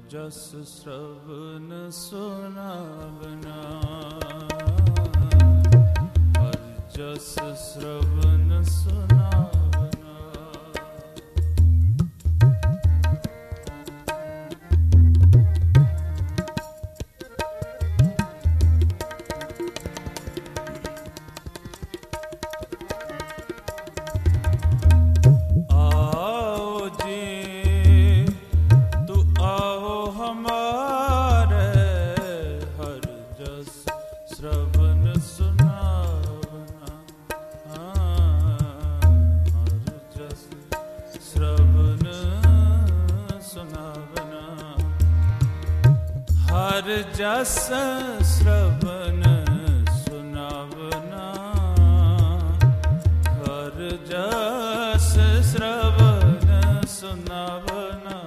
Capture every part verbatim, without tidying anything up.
जस श्रवण सुनावना, हर जस श्रवण सुनावना। आओ जी तू आओ हमारे, हर जस श्रवण सुनावना, हर जस श्रवण सुनावना, हर जस श्रवण सुनावना, हर जस श्रवण सुनावना।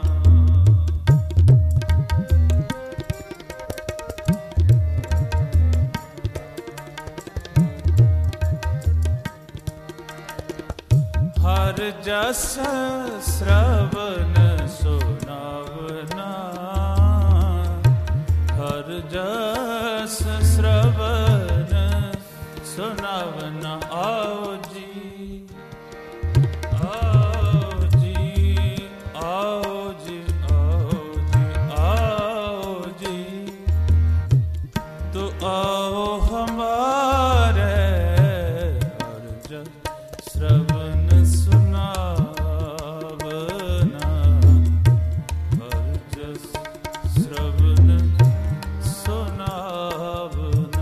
हर जस श्रवण सुनावना, हर जस श्रवण सुनावना। आओ जी आओ जी आओ जी आओ जी आओ जी तो आओ हमारे, हर जस श्रवण सुनावना, हर जस श्रवण सुनावना।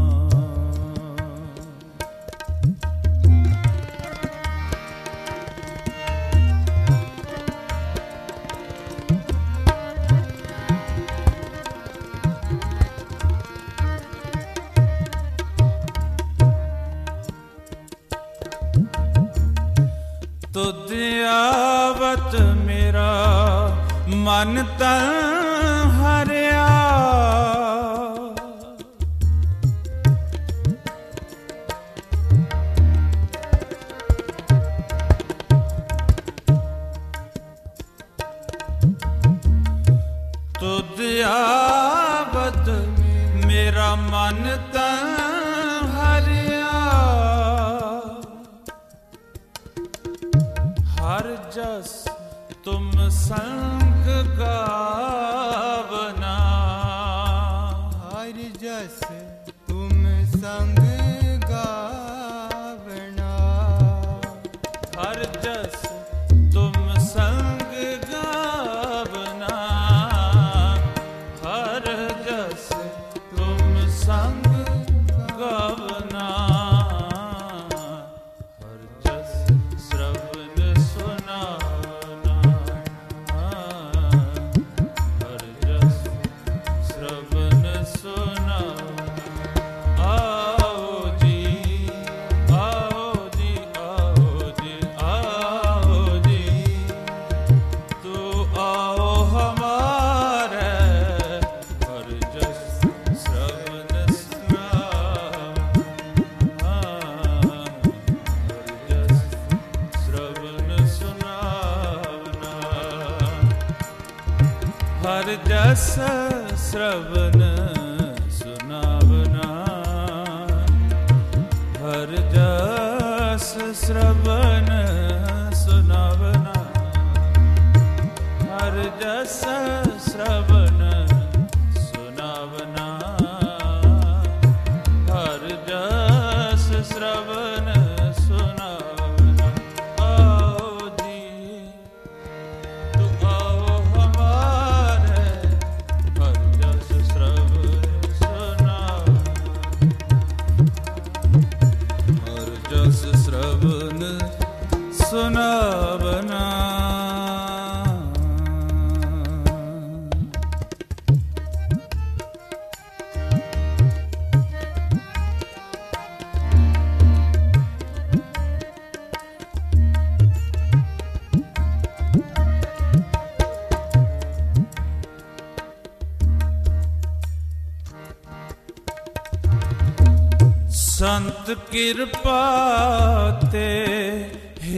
तुध आवत मेरा मन तन हरिया, तुध आवत मेरा मन तन हरिया, हर जस तुम संग गावना, हर जस तुम संग गावना, हर जस तुम संग गावना, हर जस तुम संग गावना, हर जस श्रवण सुनावना, हर जस श्रवण सुनावना। आओ जी आओ जी आओ जी आओ जी तू आओ हमारे, हर जस श्रवण सुनावना, हर जस श्रवण सुनावना, हर जस श्रवण सुनावना, हर जस श्रवण सुनावना, हर जस श्रवण सुनावना, हर जस श्रवण सुनावना। आओ जी तू आओ हमारे, हर जस श्रवण सुनावना, हर जस श्रवण सुनावना। संत कृपा ते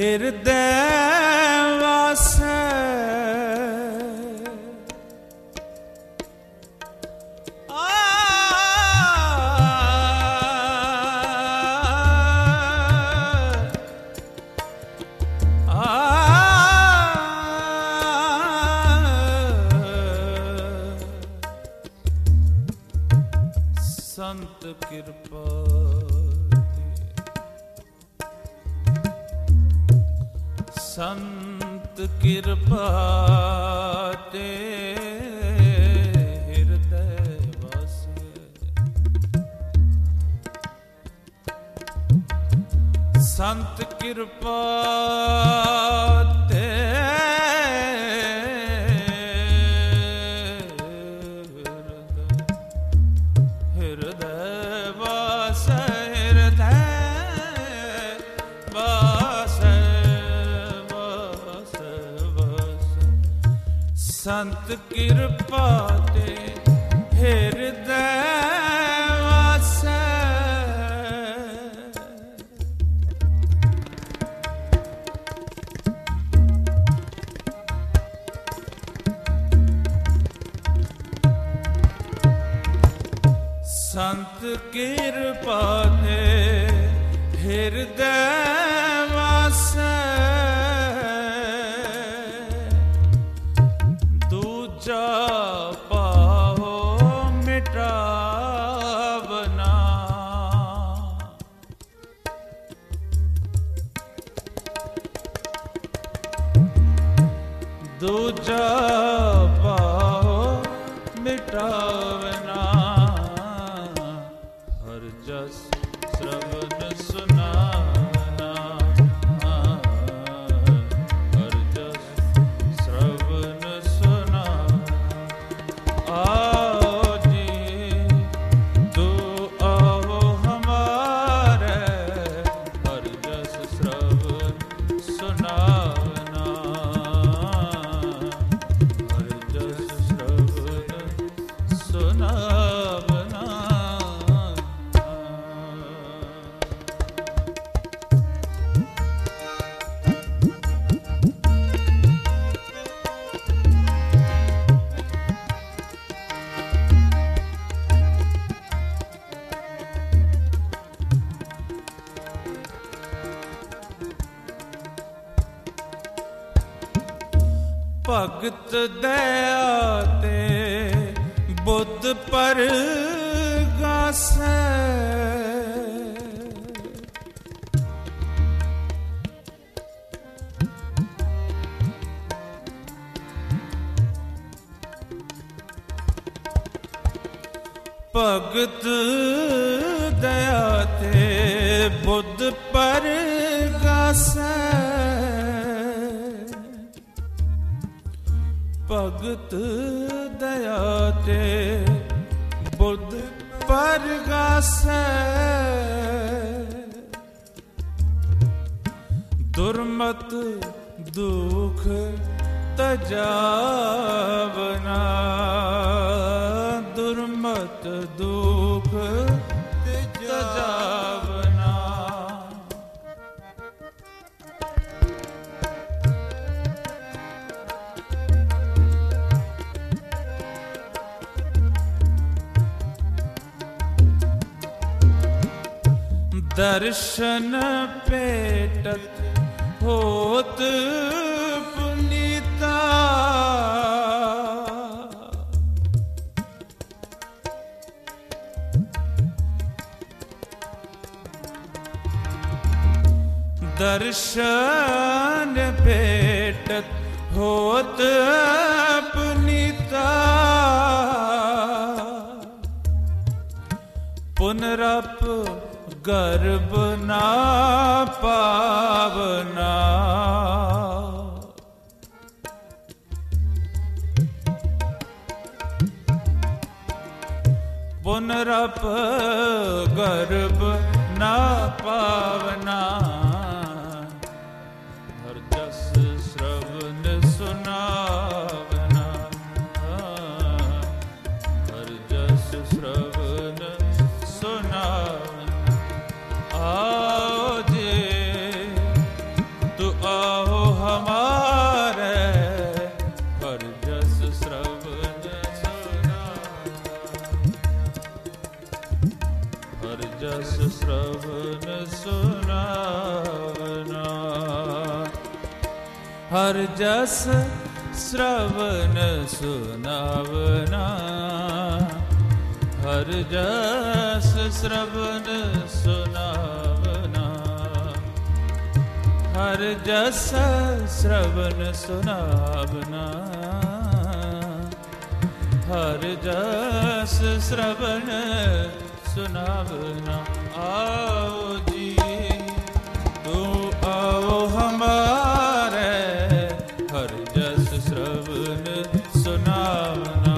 हृदय वासै, ਸੰਤ ਕਿਰਪਾ ਸੰਤ ਕਿਰਪਾ ਤੇ ਹਿਰਦੈ ਵਾਸੈ ਸੰਤ ਕਿਰਪਾ ਤੇ ਹਿਰਦੈ ਵਾਸੈ ਹਿਰਦੈ ਵਾਸੈ ਸੰਤ ਕਿਰਪਾ ਤੇ ਹਿਰਦੈ ਵਾਸੈ ਸੰਤ ਕਿਰਪਾ ਤੇ ਹਿਰਦੈ ਵਾਸੈ ਪਾਹੋ ਮਿਟਾਵਨਾ ਦੂਜਾ ਪਾਹੋ ਮਿਟਾਵਨਾ ਹਰ ਜਸ ਸ਼ਰਵਨ ਸੁਨਾਵਨਾ ਹਰ ਜਸ ਸ਼ਰਵਨ आओ जी तू आओ हमारे हर जस श्रवण सुनावना हर जस श्रवण सुनावना ਭਗਤ ਦਇਆ ਤੇ ਬੁੱਧ ਪਰਗਾਸੈ ਭਗਤ ਦਇਆ ਤੇ ਬੁੱਧ ਪਰਗਾਸੈ ਭਗਤ ਦਇਆ ਤੇ ਬੁੱਧ ਪਰਗਾਸੈ ਦੁਰਮਤ ਦੁਖ ਤਜਾਵਨਾ ਦੁਰਮਤ ਦੁਖ ਤਜਾਵਨਾ ਦਰਸ਼ਨ ਭੇਟਤ ਹੋਤ ਪੁਨੀਤਾ ਦਰਸ਼ਨ ਭੇਟਤ ਹੋਤ ਪੁਨੀਤਾ ਪੁਨਰਪ ਗਰਭ ਨਾ ਪਾਵਨਾ ਪੁਨਰਪ ਗਰਭ ਨਾ ਪਾਵਨਾ ਹਰ ਜਸ ਸ਼ਰਵਨ ਸੁਨਾਵਨਾ ਹਰ ਜਸ ਸ਼ਰਵਨ ਸੁਨਾਵਨਾ आओ जी तू आओ हमारे हर जस श्रवण सुना हर जस श्रवण सुनावना हर जस श्रवण सुनावना ਹਰ ਜਸ ਸ਼ਰਵਨ ਸੁਨਾਵਨਾ, ਹਰ ਜਸ ਸ਼ਰਵਨ ਸੁਨਾਵਨਾ, ਹਰ ਜਸ ਸ਼ਰਵਨ ਸੁਨਾਵਨਾ। ਆਓ ਜੀ ਤੂੰ ਆਓ ਹਮਾਰੇ, ਹਰ ਜਸ ਸ਼ਰਵਨ ਸੁਨਾਵਨਾ,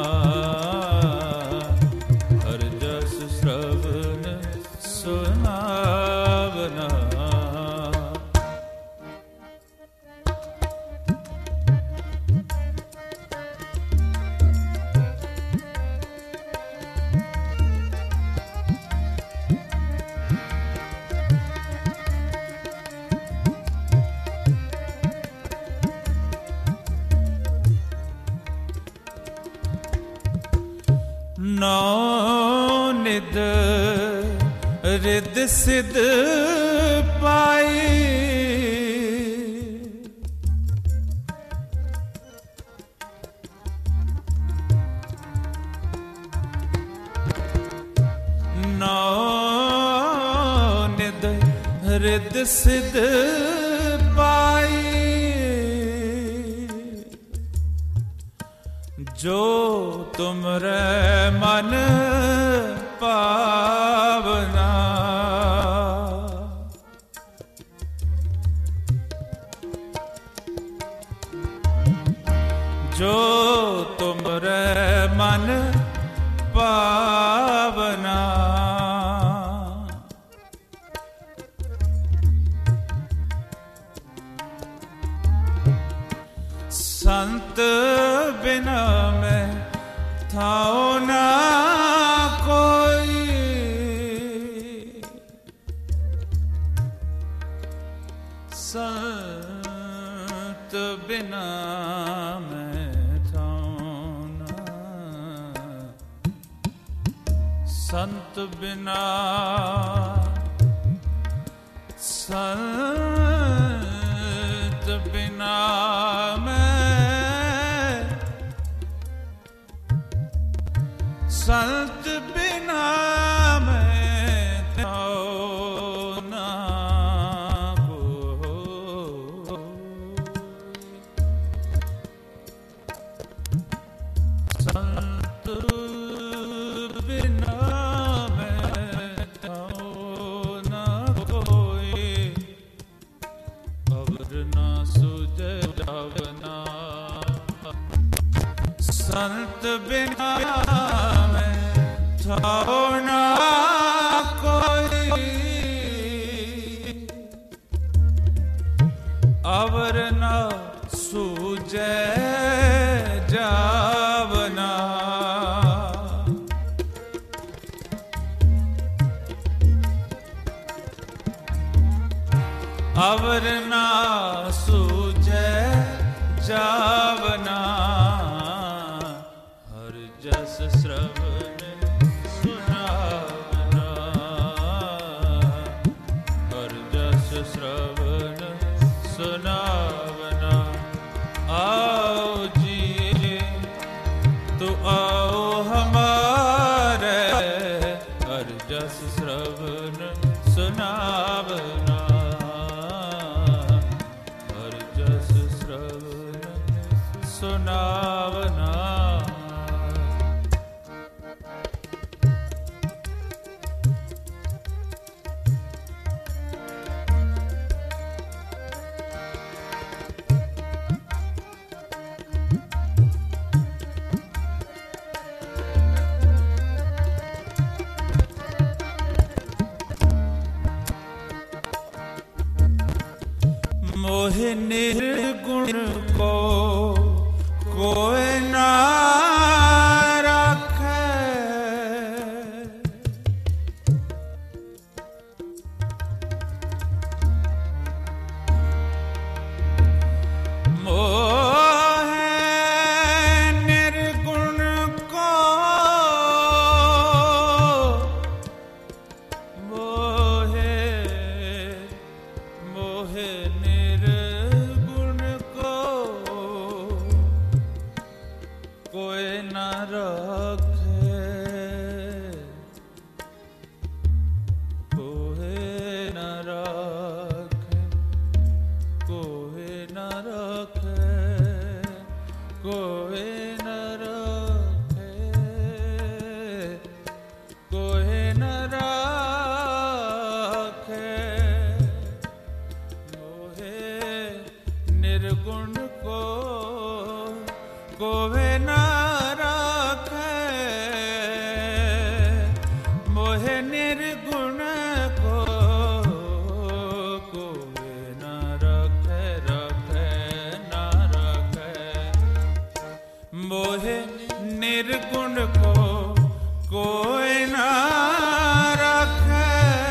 ਹਰ ਜਸ ਸ਼ਰਵਨ ਸੁਨਾਵਨਾ। ਨੌ ਨਿਦ ਰਿਦ ਸਿਧ ਪਾਈ, ਨੌ ਨਿਦ ਰਿਦ ਸਿਧ ਪਾਈ, ਜੋ ਤੁਮਰੇ ਮਨ ਭਾਵਨਾ, ਜੋ ਤੁਮਰੇ ਮਨ ਭਾਵਨਾ, ਸੰਤ ਬਿਨਾ ਮੈਂ ਥਾਉ ਨਾ ਕੋਈ, ਸੰਤ ਬਿਨਾ ਮੈਂ ਥਾਉ ਨਾ, ਸੰਤ ਬਿਨਾ ਸੰਤ ਬਿਨਾ ਸੰਤ ਬਿਨਾ ਮੈਂ ਥਾਉ ਨਾ ਕੋਈ, ਸੰਤ ਬਿਨਾ ਮੈਂ ਥਾਉ ਨਾ ਕੋਈ, ਅਵਰ ਨਾ ਸੁਝੇ ਜਾਵਨਾ, ਸੰਤ ਬਿਨਾ ਥਾਉ ਨਾ ਕੋਈ, ਅਵਰ ਨਾ ਸੂਝੇ ਜਾਵਨਾ, ਅਵਰ ਨਾ ਸੂਝੇ ਜਾਵਨਾ, ਹਰ ਜਸ ਸ਼ਰਵਨ ਸੁਨਾਵਨਾ, ਹਰ ਜਸ ਸ਼ਰਵਨ ਸੁਨਾਵਨਾ। ਆਓ ਜੀ ਤੂੰ ਆਓ ਹਮਾਰੇ, ਹਰ ਜਸ ਸ਼ਰਵਨ ਸੁਨਾਵਨਾ, ਹਰ ਜਸ ਸ਼ਰਵਨ ਸੁਨਾਵਨਾ। मोहि निर्गुण को कोई ना रखे, मोहि निर्गुण को मोहि मोहि निर्गुण मोहे निर्गुण को कोई न रखे रखे न रखे मोहे निर्गुण को कोई न रखे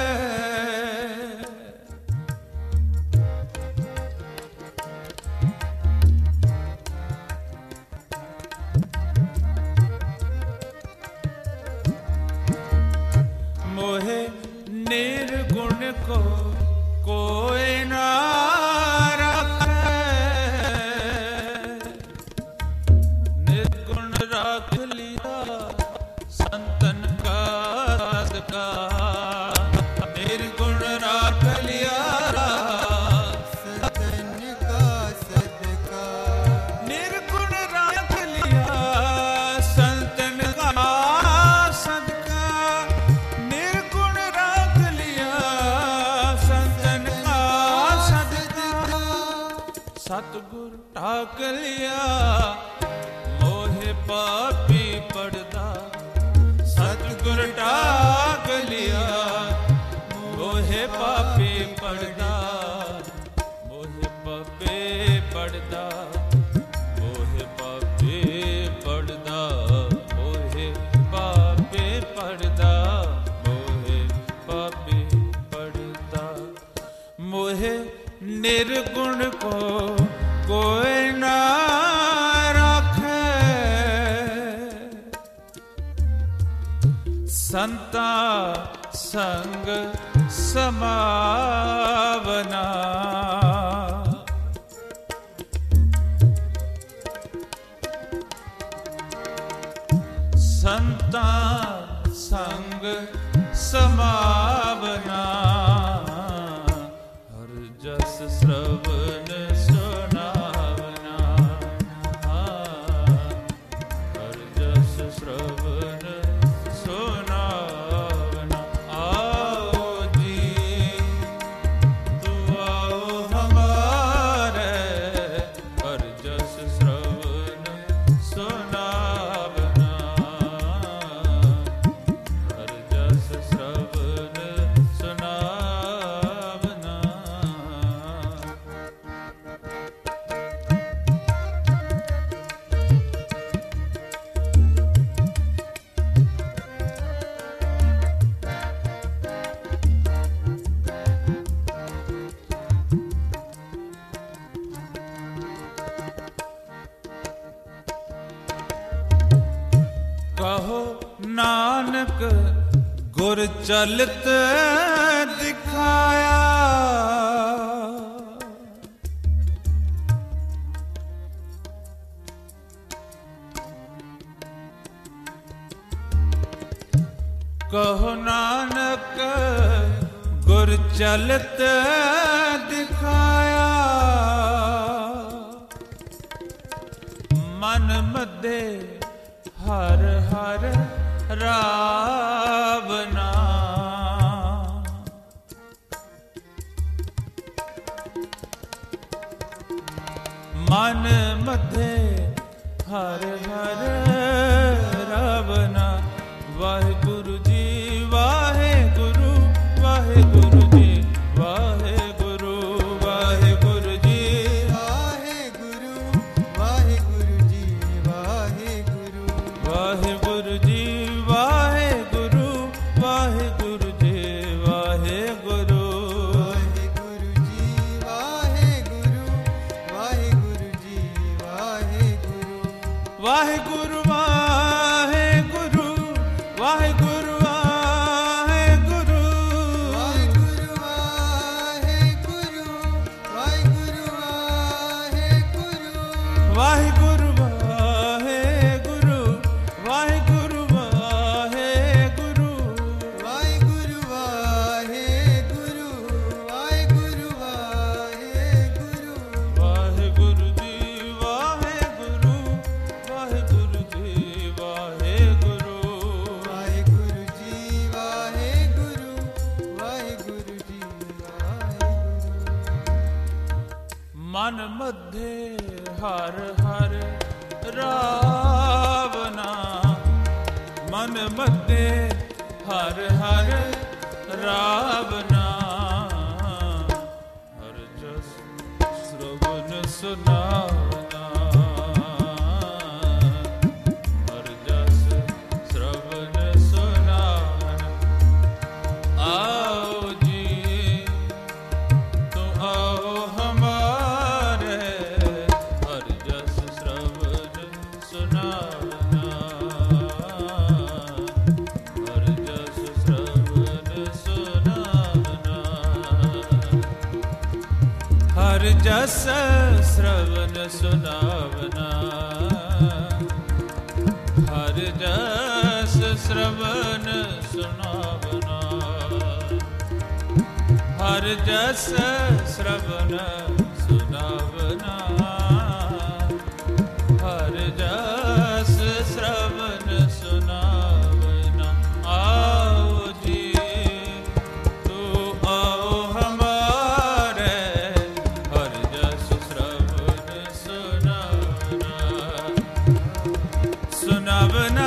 मोहे निर्गुण को कोई न रखे निर्गुण रख लिया संतन का सदका निर्गुण रख लिया संतन का सदका निर्गुण रख लिया संतन का सदका निर्गुण रख लिया संतन का सदका सतगुर ढाक लिया मोहे पापी पड़दा सतगुर ढाक लिया मोहे पापी पड़दा मोहे पापी पड़दा मोहे पापी पड़दा मोहे पापी पड़दा मोहे पापी पड़दा मोहे निर्गुण को कोई ना रखे संता संग समावना संता संग समावना हर जस श्रवण सुनावना हर जस श्रवण सुनावना आओ जी तू आओ हमारे हर जस श्रवण सुनावना हर जस श्रवण सुनावना कहो नानक गुर चलत दिखाया कहो नानक गुर चलत दिखाया मन मध्य हर हर रावना मन मध्य हर हर रावना वाहे गुरु जी वाहे गुरु वाहे गुरु जी वाहे गुरु वाहे गुरु जी वाहे गुरु वाहे गुरु जी वाहे गुरु वाहे गुरु जी वाहे गुरु वाहे गुरु जी वाहे गुरु वाहे गुरु जी वाहे गुरु वाहे गुरु जी वाहे गुरु वाहे गुरु वाहे गुरु वाहे गुरु वाहे गुरु वाहे गुरु वाहे गुरु वाहे गुरु वाहे गुरु वाहे गुरु वाहे गुरु वाहे गुरु वाहे गुरु वाहे गुरु वाहे गुरु वाहे गुरु वाहे गुरु वाहे गुरु जी वाहे गुरु वाहे गुरु जी वाहे गुरु वाहे गुरु जी वाहे गुरु वाहे गुरु जी वाहे गुरु मन मध्य हर हर रावना मन मध्य हर हर रावना हर जस श्रवण सुनावना हर जस श्रवण सुनावना आओ जी तो आओ हमारे हर जस श्रवण सुनावना हर जस श्रवण सुनावना हर जस श्रवण सुनावना हर जस श्रवण सुनावना हर जस श्रवण सुनावना हर जस श्रवण सुनावना आओ जी तू आओ हमारे हर जस श्रवण सुनावना सुनावना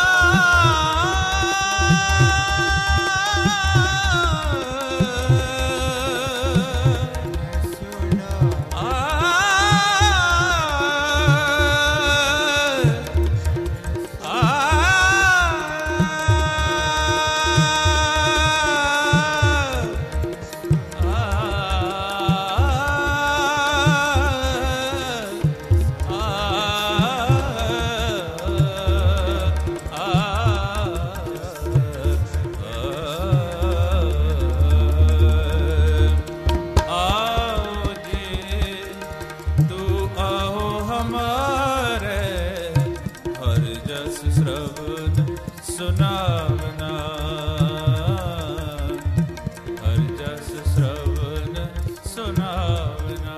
सुनावना हर जस श्रवण सुनावना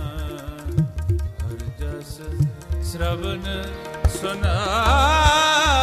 हर जस श्रवण सुना